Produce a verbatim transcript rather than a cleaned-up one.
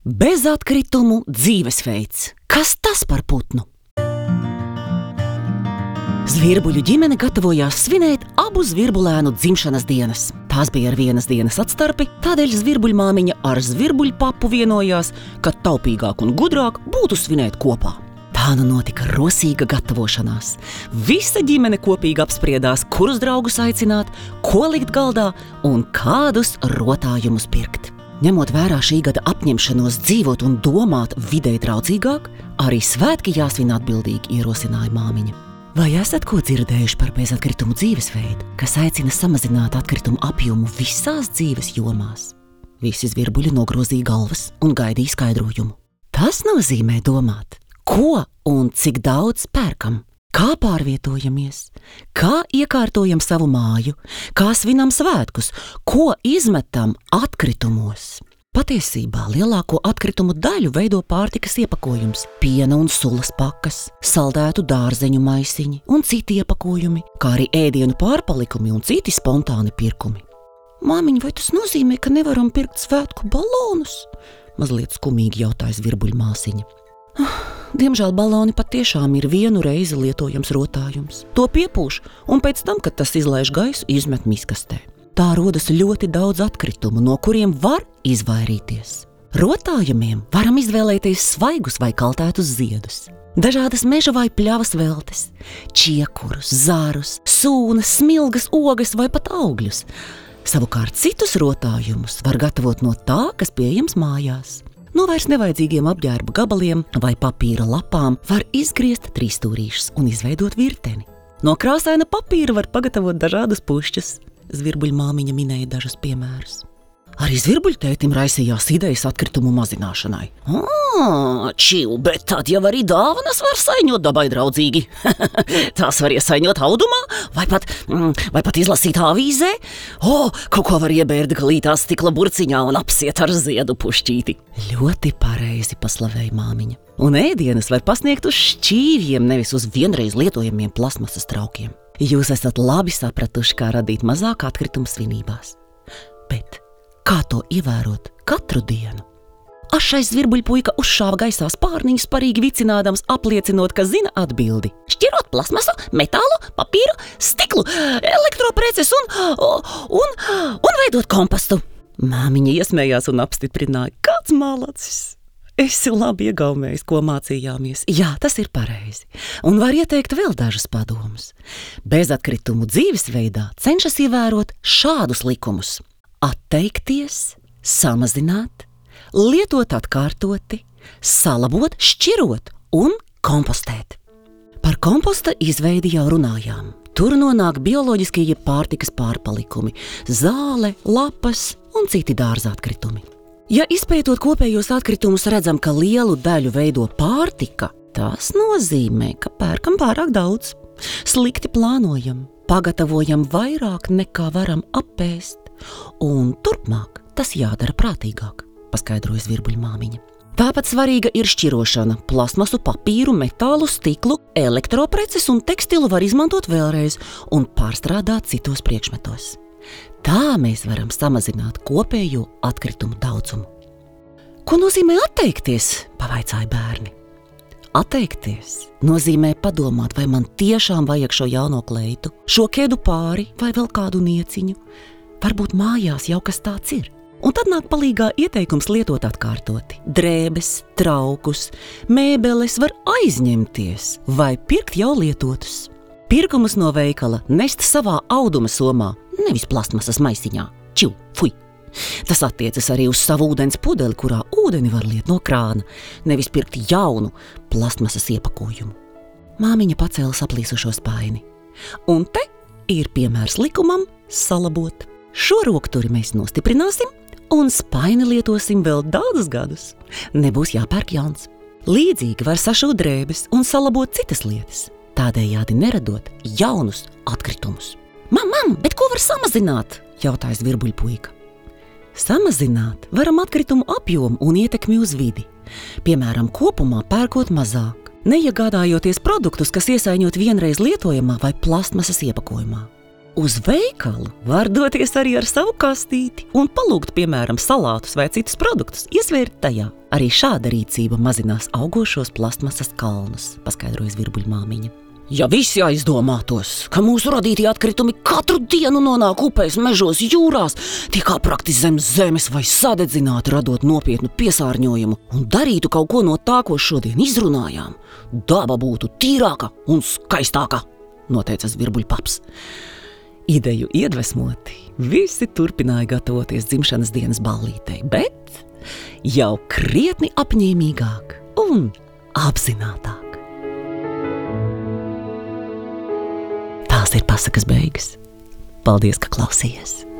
Bezatkritumu dzīvesveids. Kas tas par putnu? Zvirbuļu ģimene gatavojās svinēt abu zvirbulēnu dzimšanas dienas. Tās bija ar vienas dienas atstarpi, tādēļ zvirbuļmāmiņa ar zvirbuļpapu vienojās, ka taupīgāk un gudrāk būtu svinēt kopā. Tā nu notika rosīga gatavošanās. Visa ģimene kopīgi apspriedās, kurus draugus aicināt, ko likt galdā un kādus rotājumus pirkt. Ņemot vērā šī gada apņemšanos dzīvot un domāt videi draudzīgāk, arī svētki jāsvin atbildīgi, ierosināja māmiņa. Vai esat ko dzirdējuši par bezatkritumu dzīvesveidu, kas aicina samazināt atkritumu apjomu visās dzīves jomās? Visi zvirbuļi nogrozīja galvas un gaidīja skaidrojumu. Tas nozīmē domāt, ko un cik daudz pērkam, kā pārvietojamies, kā iekārtojam savu māju, kā svinam svētkus, ko izmetam atkritumos. Patiesībā lielāko atkritumu daļu veido pārtikas iepakojums, piena un sulas pakas, saldētu dārzeņu maisiņi un citi iepakojumi, kā arī ēdienu pārpalikumi un citi spontāni pirkumi. Māmiņa, vai tas nozīmē, ka nevaram pirkt svētku balonus? Mazliet skumīgi jautāja zvirbuļmāsiņa. Diemžēl baloni patiešām ir vienu reizi lietojams rotājums. To piepūš un pēc tam, kad tas izlaiž gaisu, izmet miskastē. Tā rodas ļoti daudz atkritumu, no kuriem var izvairīties. Rotājumiem varam izvēlēties svaigus vai kaltētus ziedus, dažādas meža vai pļavas veltes, čiekurus, zarus, sūnas, smilgas, ogas vai pat augļus. Savukārt citus rotājumus var gatavot no tā, kas pieejams mājās. No vairs nevajadzīgiem apģērba gabaliem vai papīra lapām var izgriezt trīsstūrīšus un izveidot virteni. No krāsaina papīra var pagatavot dažādas pušķas. Zvirbuļmāmiņa minēja dažus piemērus. Arī zvirbuļtētim raisījās idejas atkritumu mazināšanai. Ā, čiu, bet tad jau arī dāvanas var saiņot dabai draudzīgi. Tās var iesaiņot audumā vai pat, vai pat izlasīt avīzē. O, kaut ko var iebērt galītā stikla burciņā un apsiet ar ziedu pušķīti. Ļoti pareizi paslavēja māmiņa. Un ēdienas var pasniegt uz šķīvjiem, nevis uz vienreiz lietojamiem plasmasas traukiem. Jūs esat labi sapratuši, kā radīt mazāk atkritumu svinībās. Bet kā to ievērot katru dienu? Ašais zvirbuļpuika uzšāva gaisā spārniņus, parīgi vicinādams, apliecinot, ka zina atbildi. Šķirot plasmasu, metālu, papīru, stiklu, elektropreces un, un, un veidot kompostu. Māmiņa iesmējās un apstiprināja, kāds malacis. Esi labi iegaumējis, ko mācījāmies. Jā, tas ir pareizi. Un var ieteikt vēl dažus padomus. Bezatkritumu dzīvesveidā cenšas ievērot šādus likumus. Atteikties, samazināt, lietot atkārtoti, salabot, šķirot un kompostēt. Par komposta izveidi jau runājām. Tur nonāk bioloģiskie jeb pārtikas pārpalikumi, zāle, lapas un citi dārza atkritumi. Ja izpētot kopējos atkritumus redzam, ka lielu daļu veido pārtika, tas nozīmē, ka pērkam pārāk daudz. Slikti plānojam, pagatavojam vairāk nekā varam apēst, un turpmāk tas jādara prātīgāk, paskaidroja zvirbuļmāmiņa. Tāpat svarīga ir šķirošana. Plasmasu, papīru, metālu, stiklu, elektropreces un tekstilu var izmantot vēlreiz un pārstrādāt citos priekšmetos. Tā mēs varam samazināt kopējo atkritumu daudzumu. Ko nozīmē atteikties? Pavaicāja bērni. Atteikties nozīmē padomāt, vai man tiešām vajag šo jauno kleitu, šo kedu pāri vai vēl kādu nieciņu. Varbūt mājās jau kas tāds ir. Un tad nāk palīgā ieteikums lietot atkārtoti. Drēbes, traukus, mēbeles var aizņemties vai pirkt jau lietotus. Pirkumus no veikala nest savā auduma somā, nevis plastmasas maisiņā. Čiu, fuj! Tas attiecas arī uz savu ūdens pudeli, kurā ūdeni var liet no krāna, nevis pirkt jaunu plastmasas iepakojumu. Māmiņa pacēla saplīsušo spaini. Un te ir piemērs likumam salabot. Šo rokturi mēs nostiprināsim un spaini lietosim vēl daudzus gadus. Nebūs jāpērk jauns. Līdzīgi var sašūt drēbes un salabot citas lietas, tādējādi neradot jaunus atkritumus. Mam, mam, bet ko var samazināt? Jautāja zvirbuļpuika. Samazināt varam atkritumu apjomu un ietekmi uz vidi. Piemēram, kopumā pērkot mazāk, neiegādājoties produktus, kas iesaiņot vienreiz lietojamā vai plastmasas iepakojumā. Uz veikalu var doties arī ar savu kastīti un palūgt, piemēram, salātus vai citus produktus iesvērt tajā. Arī šāda rīcība mazinās augošos plastmasas kalnus, paskaidroja zvirbuļmāmiņa. Ja visi aizdomātos, ka mūsu radītie atkritumi katru dienu nonāk upēs, mežos, jūrās, tiek aprakti zem zemes vai sadedzināti, radot nopietnu piesārņojumu, un darītu kaut ko no tā, ko šodien izrunājām, daba būtu tīrāka un skaistāka, noteica zvirbuļpaps. Ideju iedvesmoti, visi turpināja gatavoties dzimšanas dienas ballītei, bet jau krietni apņēmīgāk un apzinātāk. Tās ir pasakas beigas. Paldies, ka klausījies!